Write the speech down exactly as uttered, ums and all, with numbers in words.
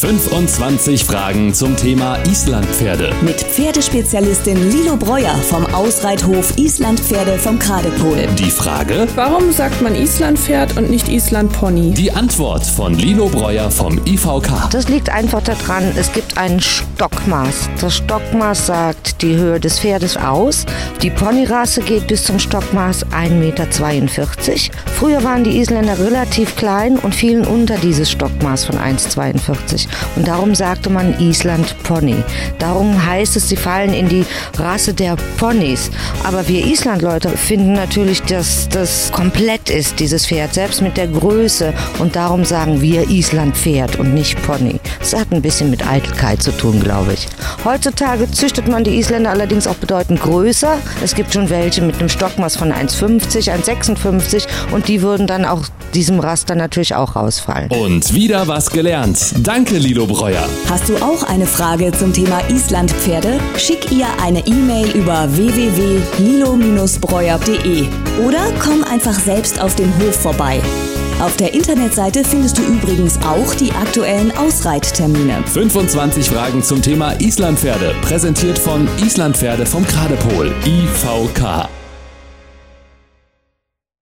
fünfundzwanzig Fragen zum Thema Islandpferde. Mit Pferdespezialistin Lilo Breuer vom Ausreithof Islandpferde vom Gradepol. Die Frage: Warum sagt man Islandpferd und nicht Islandpony? Die Antwort von Lilo Breuer vom I V K. Das liegt einfach daran, es gibt ein Stockmaß. Das Stockmaß sagt die Höhe des Pferdes aus. Die Ponyrasse geht bis zum Stockmaß ein Meter zweiundvierzig. Früher waren die Isländer relativ klein und fielen unter dieses Stockmaß von eins Komma zweiundvierzig. Und darum sagte man Island Pony. Darum heißt es, sie fallen in die Rasse der Ponys. Aber wir Islandleute finden natürlich, dass das komplett ist, dieses Pferd, selbst mit der Größe. Und darum sagen wir Islandpferd und nicht Pony. Das hat ein bisschen mit Eitelkeit zu tun, glaube ich. Heutzutage züchtet man die Isländer allerdings auch bedeutend größer. Es gibt schon welche mit einem Stockmaß von eins Komma fünfzig, eins Komma sechsundfünfzig und die würden dann auch diesem Raster natürlich auch rausfallen. Und wieder was gelernt. Danke, Lilo Breuer. Hast du auch eine Frage zum Thema Islandpferde? Schick ihr eine E-Mail über w w w punkt lilo breuer punkt de oder komm einfach selbst auf dem Hof vorbei. Auf der Internetseite findest du übrigens auch die aktuellen Ausreittermine. fünfundzwanzig Fragen zum Thema Islandpferde, präsentiert von Islandpferde vom Gradepol, I V K.